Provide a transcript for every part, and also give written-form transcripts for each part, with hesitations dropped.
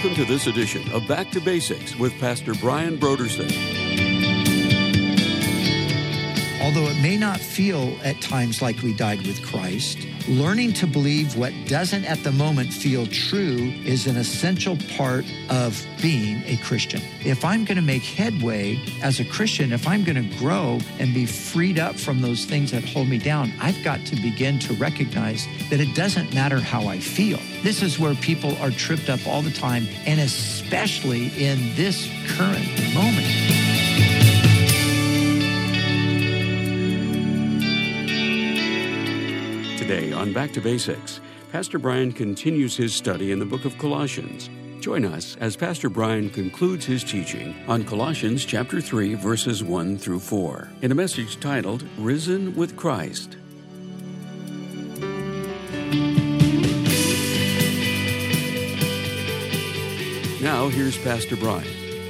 Welcome to this edition of Back to Basics with Pastor Brian Brodersen. Although it may not feel at times like we died with Christ, learning to believe what doesn't at the moment feel true is an essential part of being a Christian. If I'm going to make headway as a Christian, if I'm going to grow and be freed up from those things that hold me down, I've got to begin to recognize that it doesn't matter how I feel. This is where people are tripped up all the time, and especially in this current moment. Today on Back to Basics, Pastor Brian continues his study in the book of Colossians. Join us as Pastor Brian concludes his teaching on Colossians chapter 3, verses 1 through 4, in a message titled, Risen with Christ. Now, here's Pastor Brian.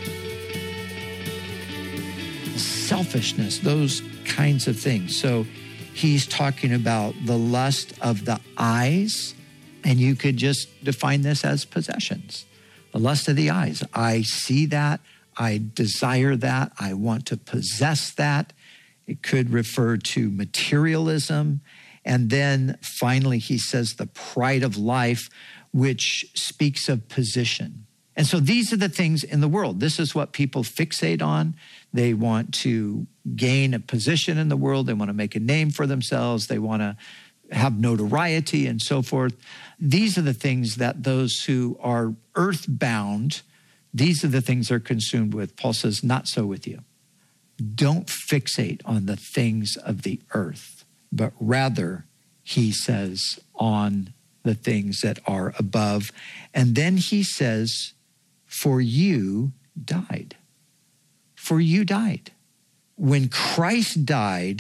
Selfishness, those kinds of things. So he's talking about the lust of the eyes, and you could just define this as possessions. The lust of the eyes. I see that. I desire that. I want to possess that. It could refer to materialism. And then finally, he says the pride of life, which speaks of position. And so these are the things in the world. This is what people fixate on. They want to gain a position in the world. They want to make a name for themselves. They want to have notoriety and so forth. These are the things that those who are earthbound, these are the things they're consumed with. Paul says, not so with you. Don't fixate on the things of the earth, but rather, he says, on the things that are above. And then he says, for you died. For you died. When Christ died,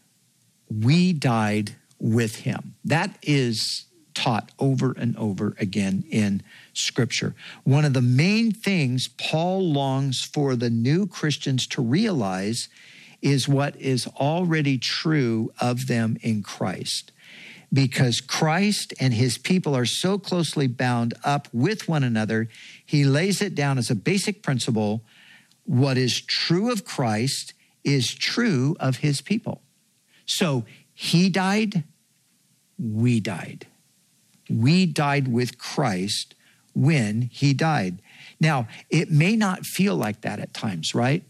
we died with him. That is taught over and over again in Scripture. One of the main things Paul longs for the new Christians to realize is what is already true of them in Christ. Because Christ and his people are so closely bound up with one another, he lays it down as a basic principle. What is true of Christ is true of his people. So he died, we died. We died with Christ when he died. Now, it may not feel like that at times, right?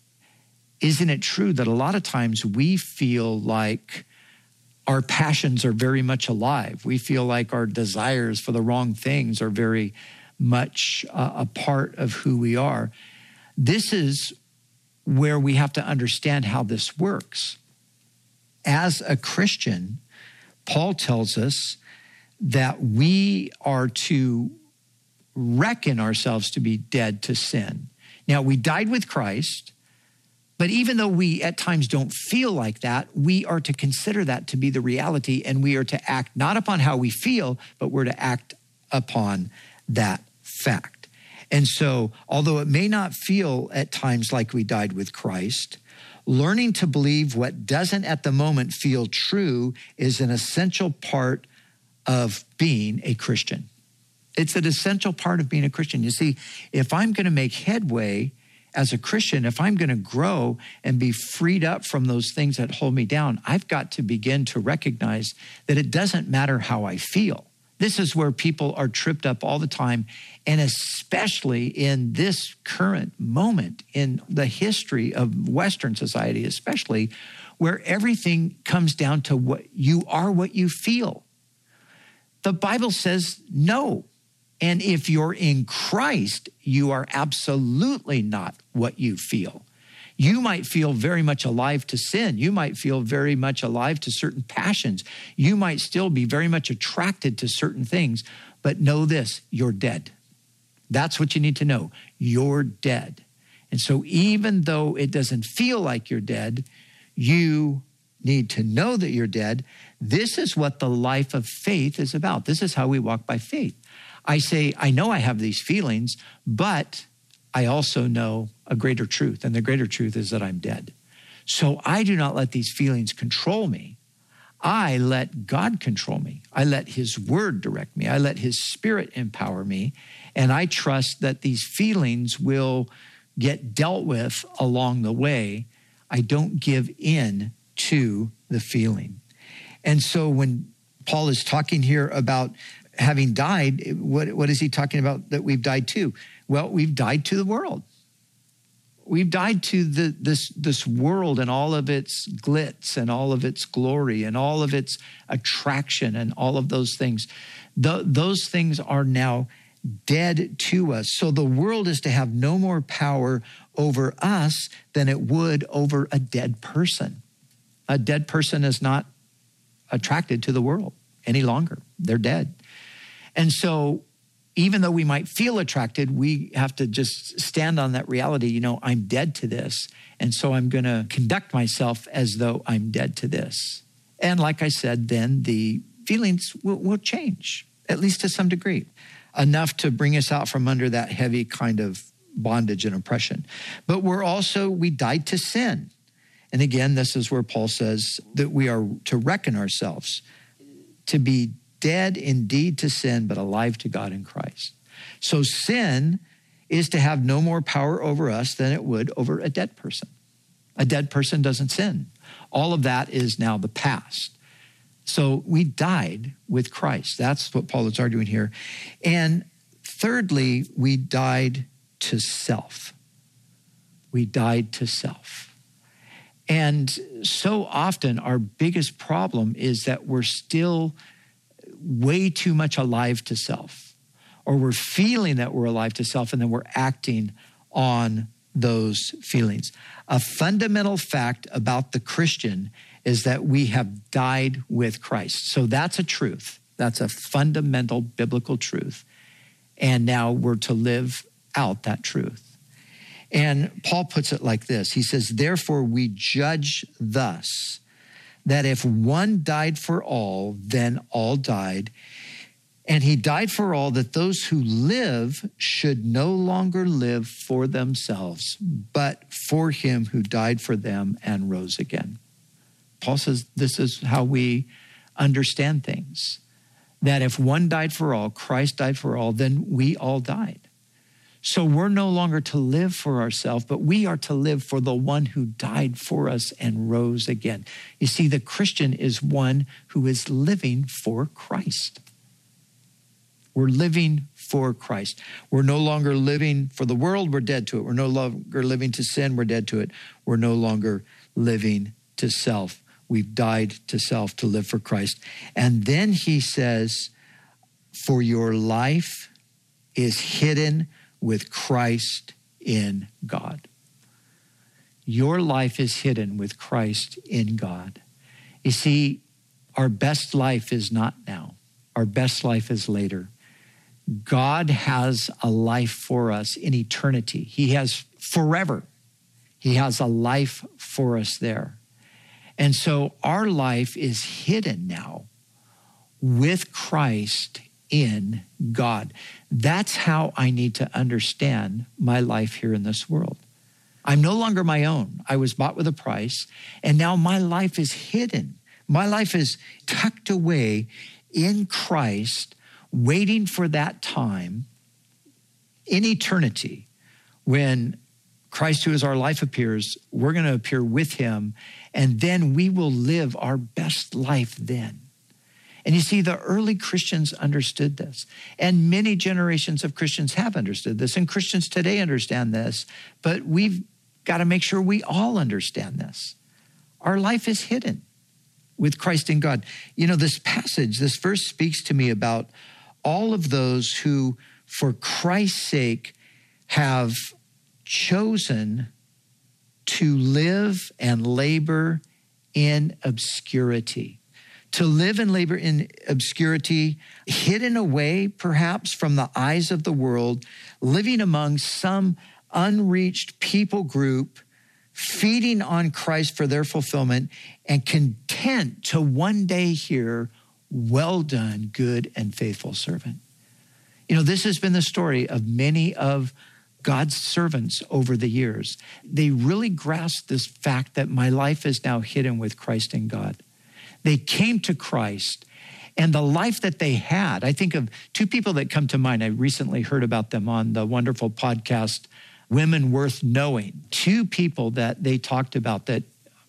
Isn't it true that a lot of times we feel like our passions are very much alive? We feel like our desires for the wrong things are very much a part of who we are. This is where we have to understand how this works. As a Christian, Paul tells us that we are to reckon ourselves to be dead to sin. Now, we died with Christ, but even though we at times don't feel like that, we are to consider that to be the reality, and we are to act not upon how we feel, but we're to act upon that fact. And so, although it may not feel at times like we died with Christ, learning to believe what doesn't at the moment feel true is an essential part of being a Christian. It's an essential part of being a Christian. You see, if I'm going to make headway as a Christian, if I'm going to grow and be freed up from those things that hold me down, I've got to begin to recognize that it doesn't matter how I feel. This is where people are tripped up all the time, and especially in this current moment in the history of Western society, especially, where everything comes down to what you feel. The Bible says no. And if you're in Christ, you are absolutely not what you feel. You might feel very much alive to sin. You might feel very much alive to certain passions. You might still be very much attracted to certain things. But know this, you're dead. That's what you need to know. You're dead. And so even though it doesn't feel like you're dead, you need to know that you're dead. This is what the life of faith is about. This is how we walk by faith. I say, I know I have these feelings, but I also know a greater truth, and the greater truth is that I'm dead. So I do not let these feelings control me. I let God control me. I let his word direct me. I let his Spirit empower me. And I trust that these feelings will get dealt with along the way. I don't give in to the feeling. And so when Paul is talking here about having died, what is he talking about that we've died to? Well, we've died to the world. We've died to this world and all of its glitz and all of its glory and all of its attraction and all of those things. Those things are now dead to us. So the world is to have no more power over us than it would over a dead person. A dead person is not attracted to the world any longer. They're dead. And so even though we might feel attracted, we have to just stand on that reality. I'm dead to this. And so I'm going to conduct myself as though I'm dead to this. And like I said, then the feelings will change, at least to some degree, enough to bring us out from under that heavy kind of bondage and oppression. But we died to sin. And again, this is where Paul says that we are to reckon ourselves to be dead indeed to sin, but alive to God in Christ. So sin is to have no more power over us than it would over a dead person. A dead person doesn't sin. All of that is now the past. So we died with Christ. That's what Paul is arguing here. And thirdly, we died to self. We died to self. And so often our biggest problem is that we're still way too much alive to self, or we're feeling that we're alive to self, and then we're acting on those feelings. A fundamental fact about the Christian is that we have died with Christ. So that's a truth. That's a fundamental biblical truth. And now we're to live out that truth. And Paul puts it like this. He says, therefore we judge thus, that if one died for all, then all died. And he died for all, that those who live should no longer live for themselves, but for him who died for them and rose again. Paul says this is how we understand things. That if one died for all, Christ died for all, then we all died. So we're no longer to live for ourselves, but we are to live for the one who died for us and rose again. You see, the Christian is one who is living for Christ. We're living for Christ. We're no longer living for the world, we're dead to it. We're no longer living to sin, we're dead to it. We're no longer living to self. We've died to self to live for Christ. And then he says, for your life is hidden with Christ in God. Your life is hidden with Christ in God. You see, our best life is not now. Our best life is later. God has a life for us in eternity. He has forever. He has a life for us there. And so our life is hidden now with Christ in God. That's how I need to understand my life here in this world. I'm no longer my own. I was bought with a price, and now my life is hidden. My life is tucked away in Christ, waiting for that time in eternity when Christ, who is our life, appears. We're going to appear with him, and then we will live our best life then. And you see, the early Christians understood this, and many generations of Christians have understood this, and Christians today understand this, but we've got to make sure we all understand this. Our life is hidden with Christ in God. This passage, this verse speaks to me about all of those who, for Christ's sake, have chosen to live and labor in obscurity. To live and labor in obscurity, hidden away perhaps from the eyes of the world, living among some unreached people group, feeding on Christ for their fulfillment, and content to one day hear, well done, good and faithful servant. This has been the story of many of God's servants over the years. They really grasped this fact that my life is now hidden with Christ in God. They came to Christ, And the life that they had, I think of two people that come to mind. I recently heard about them on the wonderful podcast, Women Worth Knowing. Two people that they talked about that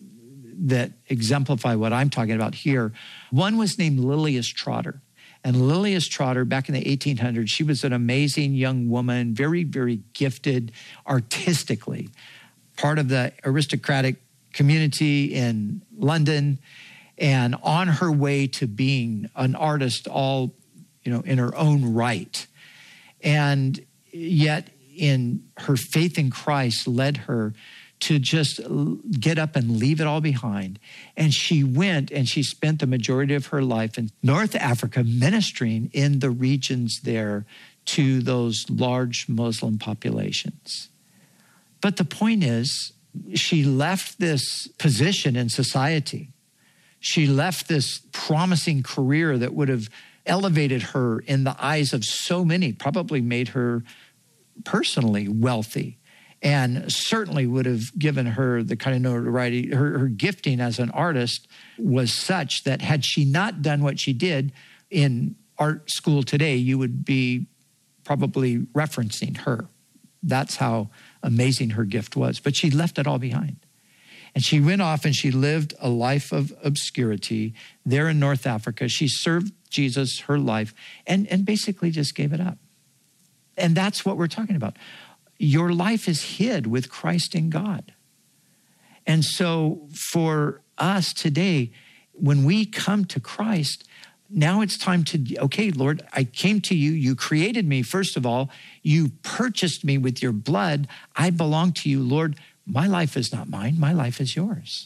exemplify what I'm talking about here. One was named Lilias Trotter. And Lilias Trotter, back in the 1800s, she was an amazing young woman, very, very gifted artistically, part of the aristocratic community in London, and on her way to being an artist all, in her own right. And yet in her faith in Christ led her to just get up and leave it all behind. And she went and she spent the majority of her life in North Africa ministering in the regions there to those large Muslim populations. But the point is, she left this position in society. She left this promising career that would have elevated her in the eyes of so many, probably made her personally wealthy, and certainly would have given her the kind of notoriety. Her gifting as an artist was such that had she not done what she did in art school today, you would be probably referencing her. That's how amazing her gift was. But she left it all behind. And she went off and she lived a life of obscurity there in North Africa. She served Jesus her life and basically just gave it up. And that's what we're talking about. Your life is hid with Christ in God. And so for us today, when we come to Christ, now it's time to, okay, Lord, I came to you. You created me, first of all. You purchased me with your blood. I belong to you, Lord. My life is not mine. My life is yours.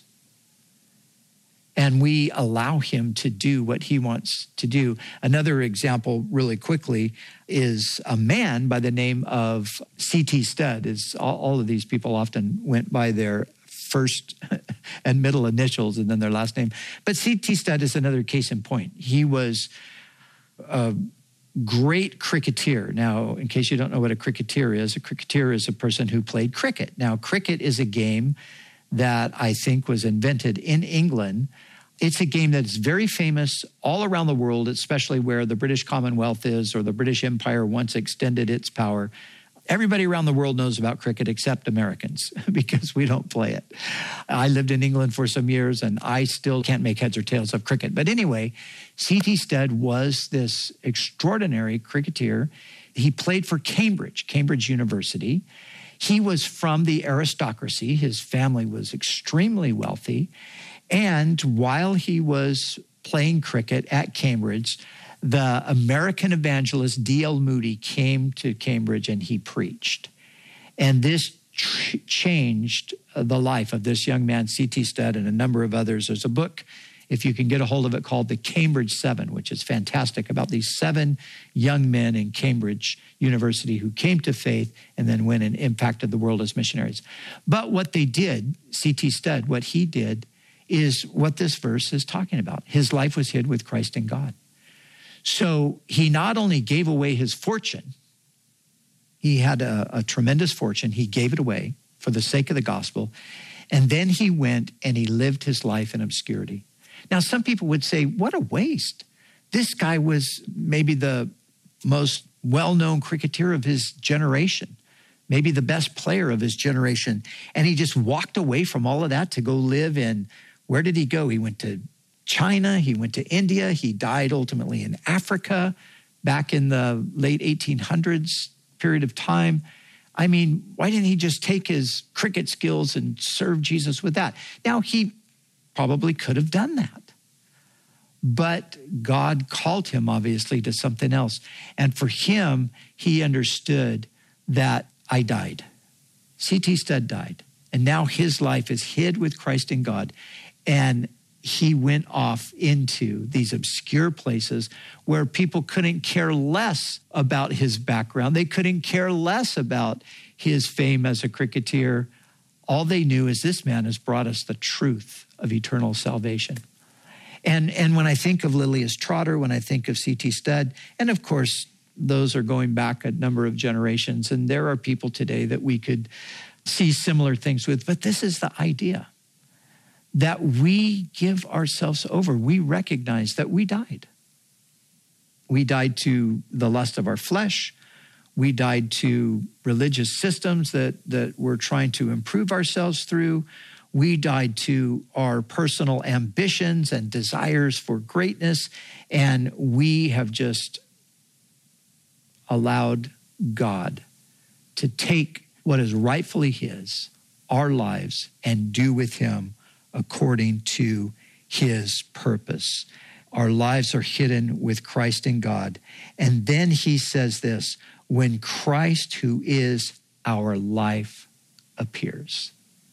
And we allow him to do what he wants to do. Another example really quickly is a man by the name of C.T. Studd. All of these people often went by their first and middle initials and then their last name. But C.T. Studd is another case in point. He was a great cricketer. Now, in case you don't know what a cricketer is a person who played cricket. Now, cricket is a game that I think was invented in England. It's a game that is very famous all around the world, especially where the British Commonwealth is or the British Empire once extended its power. Everybody around the world knows about cricket except Americans because we don't play it. I lived in England for some years and I still can't make heads or tails of cricket. But anyway, C.T. Studd was this extraordinary cricketer. He played for Cambridge University. He was from the aristocracy. His family was extremely wealthy. And while he was playing cricket at Cambridge, the American evangelist D.L. Moody came to Cambridge and he preached. And this changed the life of this young man, C.T. Studd, and a number of others. There's a book, if you can get a hold of it, called The Cambridge Seven, which is fantastic, about these 7 young men in Cambridge University who came to faith and then went and impacted the world as missionaries. But what they did, C.T. Studd, what he did is what this verse is talking about. His life was hid with Christ in God. So he not only gave away his fortune, he had a tremendous fortune. He gave it away for the sake of the gospel. And then he went and he lived his life in obscurity. Now, some people would say, what a waste. This guy was maybe the most well-known cricketer of his generation, maybe the best player of his generation. And he just walked away from all of that to go live in, where did he go? He went to China, he went to India, he died ultimately in Africa back in the late 1800s period of time. I mean, why didn't he just take his cricket skills and serve Jesus with that? Now, he probably could have done that. But God called him, obviously, to something else. And for him, he understood that I died. C.T. Studd died. And now his life is hid with Christ in God. And he went off into these obscure places where people couldn't care less about his background. They couldn't care less about his fame as a cricketer. All they knew is this man has brought us the truth of eternal salvation. And when I think of Lilias Trotter, when I think of C.T. Studd, and of course, those are going back a number of generations, and there are people today that we could see similar things with, but this is the idea that we give ourselves over. We recognize that we died. We died to the lust of our flesh. We died to religious systems that we're trying to improve ourselves through. We died to our personal ambitions and desires for greatness. And we have just allowed God to take what is rightfully his, our lives, and do with him according to his purpose. Our lives are hidden with Christ in God. And then he says this, when Christ, who is our life, appears.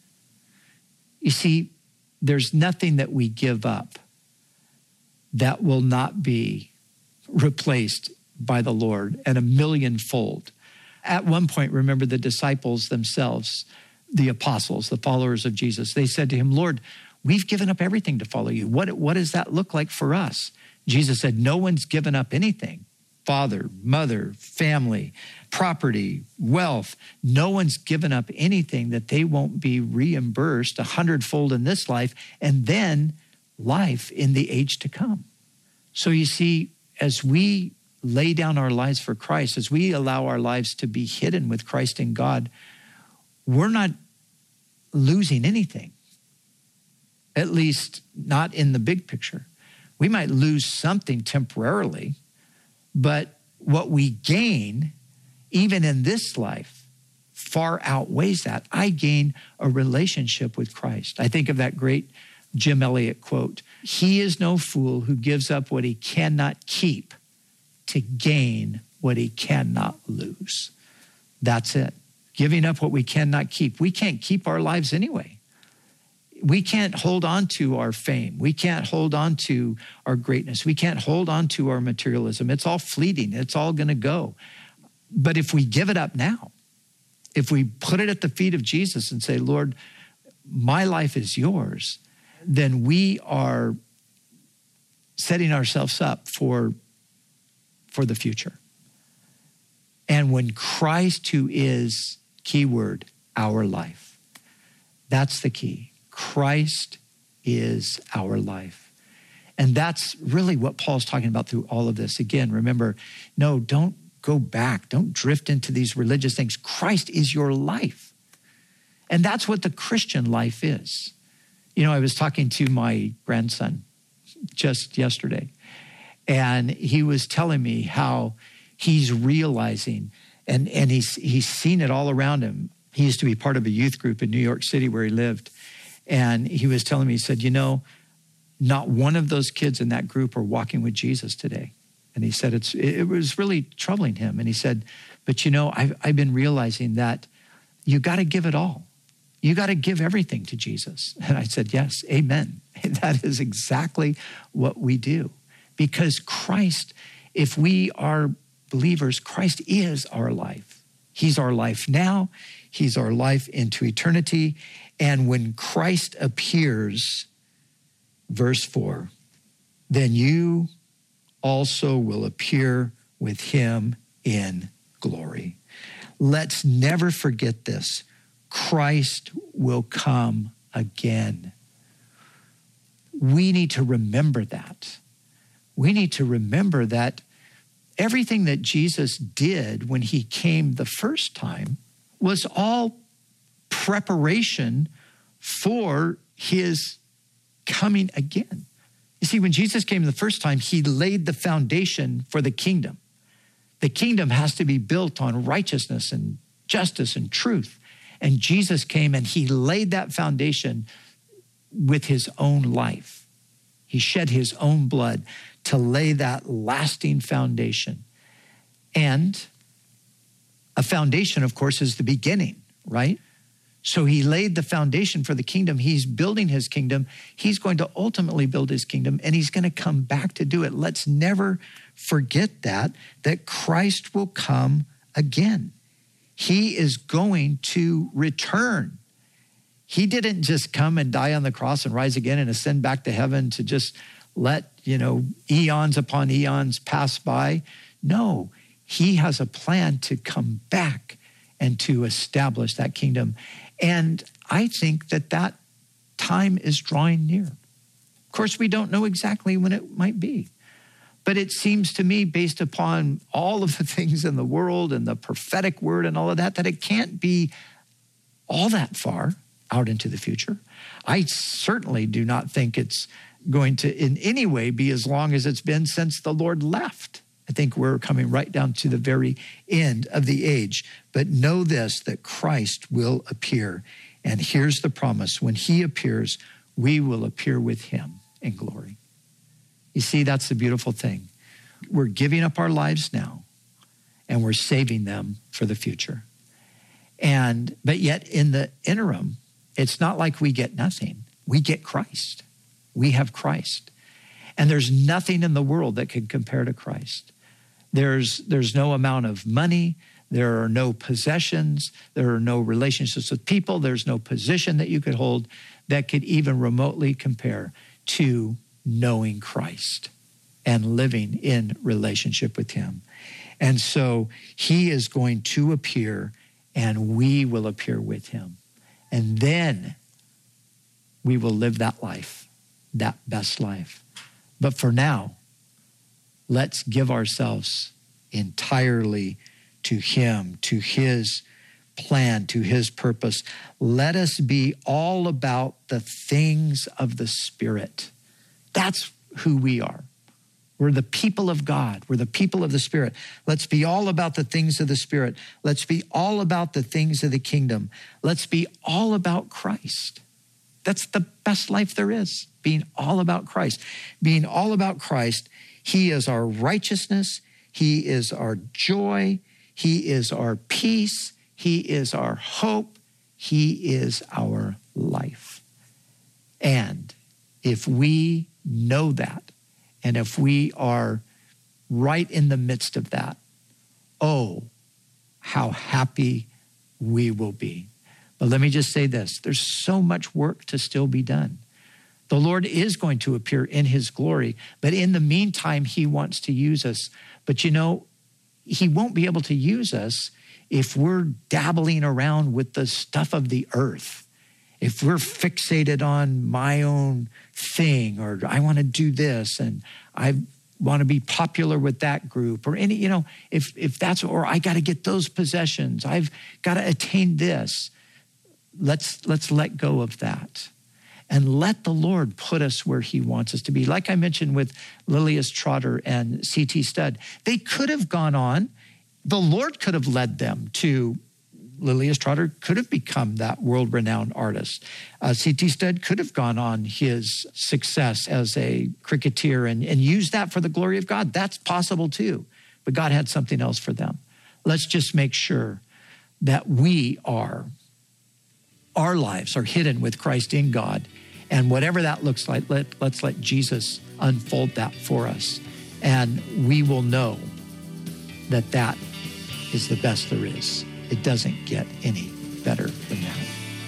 You see, there's nothing that we give up that will not be replaced by the Lord and a millionfold. At one point, remember the disciples themselves, the apostles, the followers of Jesus, they said to him, Lord, we've given up everything to follow you. What does that look like for us? Jesus said, no one's given up anything. Father, mother, family, property, wealth. No one's given up anything that they won't be reimbursed 100-fold in this life and then life in the age to come. So you see, as we lay down our lives for Christ, as we allow our lives to be hidden with Christ in God, we're not losing anything, at least not in the big picture. We might lose something temporarily, but what we gain, even in this life, far outweighs that. I gain a relationship with Christ. I think of that great Jim Elliot quote, he is no fool who gives up what he cannot keep to gain what he cannot lose. That's it. Giving up what we cannot keep. We can't keep our lives anyway. We can't hold on to our fame. We can't hold on to our greatness. We can't hold on to our materialism. It's all fleeting. It's all going to go. But if we give it up now, if we put it at the feet of Jesus and say, Lord, my life is yours, then we are setting ourselves up for the future. And when Christ, who is, keyword, our life, that's the key. Christ is our life. And that's really what Paul's talking about through all of this. Again, remember, no, don't go back. Don't drift into these religious things. Christ is your life. And that's what the Christian life is. You know, I was talking to my grandson just yesterday, and he was telling me how he's realizing, and he's seen it all around him. He used to be part of a youth group in New York City where he lived. And he was telling me, he said, you know, not one of those kids in that group are walking with Jesus today. And he said, it was really troubling him. And he said, but you know, I've been realizing that you got to give it all. You got to give everything to Jesus. And I said, yes, amen. That is exactly what we do. Because Christ, if we are believers, Christ is our life. He's our life now. He's our life into eternity. And when Christ appears, verse 4, then you also will appear with him in glory. Let's never forget this. Christ will come again. We need to remember that. We need to remember that everything that Jesus did when he came the first time was all preparation for his coming again. You see, when Jesus came the first time, he laid the foundation for the kingdom. The kingdom has to be built on righteousness and justice and truth. And Jesus came and he laid that foundation with his own life. He shed his own blood to lay that lasting foundation. And a foundation, of course, is the beginning, right? So he laid the foundation for the kingdom. He's building his kingdom. He's going to ultimately build his kingdom, and he's going to come back to do it. Let's never forget that Christ will come again. He is going to return. He didn't just come and die on the cross and rise again and ascend back to heaven to just let, eons upon eons pass by. No, he has a plan to come back and to establish that kingdom. And I think that time is drawing near. Of course, we don't know exactly when it might be. But it seems to me, based upon all of the things in the world and the prophetic word and all of that, that it can't be all that far out into the future. I certainly do not think it's going to in any way be as long as it's been since the Lord left. I think we're coming right down to the very end of the age. But know this, that Christ will appear. And here's the promise. When he appears, we will appear with him in glory. You see, that's the beautiful thing. We're giving up our lives now, and we're saving them for the future. But yet in the interim, it's not like we get nothing. We get Christ. We have Christ. And there's nothing in the world that can compare to Christ. There's no amount of money. There are no possessions. There are no relationships with people. There's no position that you could hold that could even remotely compare to knowing Christ and living in relationship with him. And so he is going to appear, and we will appear with him. And then we will live that life, that best life. But for now, let's give ourselves entirely to him, to his plan, to his purpose. Let us be all about the things of the Spirit. That's who we are. We're the people of God. We're the people of the Spirit. Let's be all about the things of the Spirit. Let's be all about the things of the kingdom. Let's be all about Christ. That's the best life there is, being all about Christ. Being all about Christ, he is our righteousness. He is our joy. He is our peace. He is our hope. He is our life. And if we know that, and if we are right in the midst of that, oh, how happy we will be. But let me just say this, there's so much work to still be done. The Lord is going to appear in his glory, but in the meantime, he wants to use us. But you know, he won't be able to use us if we're dabbling around with the stuff of the earth. If we're fixated on my own thing, or I want to do this and I want to be popular with that group, or any, if that's, or I got to get those possessions, I've got to attain this. Let's let go of that and let the Lord put us where he wants us to be. Like I mentioned with Lilias Trotter and C.T. Studd, they could have gone on. The Lord could have led them to, Lilias Trotter could have become that world-renowned artist. C.T. Studd could have gone on his success as a cricketer and used that for the glory of God. That's possible too. But God had something else for them. Let's just make sure that our lives are hidden with Christ in God. And whatever that looks like, let's let Jesus unfold that for us. And we will know that is the best there is. It doesn't get any better than that.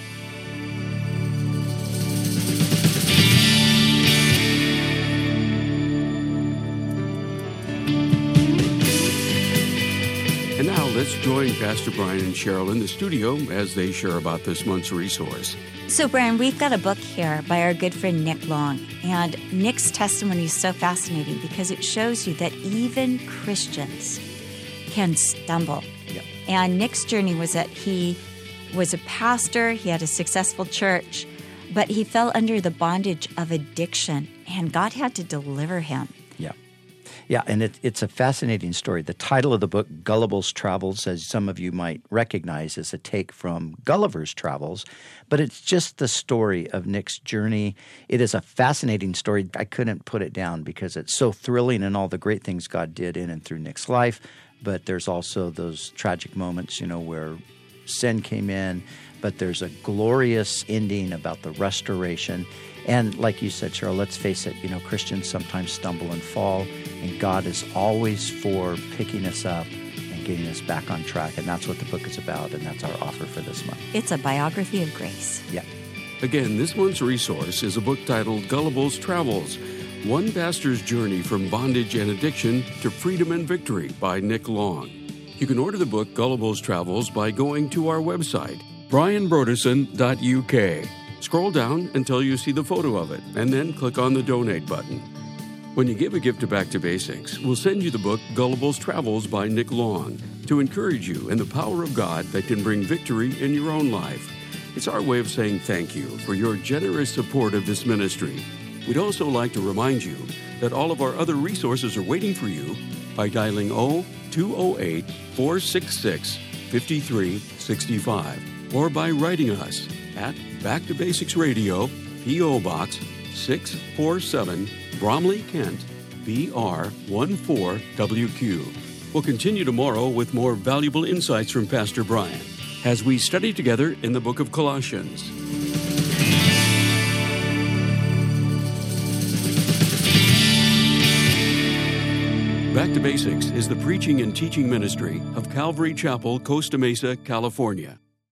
And now let's join Pastor Brian and Cheryl in the studio as they share about this month's resource. So, Brian, we've got a book here by our good friend Nick Long. And Nick's testimony is so fascinating because it shows you that even Christians can stumble. Yeah. And Nick's journey was that he was a pastor, he had a successful church, but he fell under the bondage of addiction, and God had to deliver him. Yeah, and it's a fascinating story. The title of the book, Gullible's Travels, as some of you might recognize, is a take from Gulliver's Travels, but it's just the story of Nick's journey. It is a fascinating story. I couldn't put it down because it's so thrilling and all the great things God did in and through Nick's life, but there's also those tragic moments, where sin came in, but there's a glorious ending about the restoration. And like you said, Cheryl, let's face it, Christians sometimes stumble and fall, and God is always for picking us up and getting us back on track. And that's what the book is about, and that's our offer for this month. It's a biography of grace. Yeah. Again, this month's resource is a book titled Gullible's Travels, One Pastor's Journey from Bondage and Addiction to Freedom and Victory by Nick Long. You can order the book Gullible's Travels by going to our website, brianbroderson.uk. Scroll down until you see the photo of it, and then click on the donate button. When you give a gift to Back to Basics, we'll send you the book Gullible's Travels by Nick Long to encourage you in the power of God that can bring victory in your own life. It's our way of saying thank you for your generous support of this ministry. We'd also like to remind you that all of our other resources are waiting for you by dialing 0208-466-5365 or by writing us at Back to Basics Radio, P.O. Box 647, Bromley, Kent, BR 14WQ. We'll continue tomorrow with more valuable insights from Pastor Brian as we study together in the book of Colossians. Back to Basics is the preaching and teaching ministry of Calvary Chapel, Costa Mesa, California.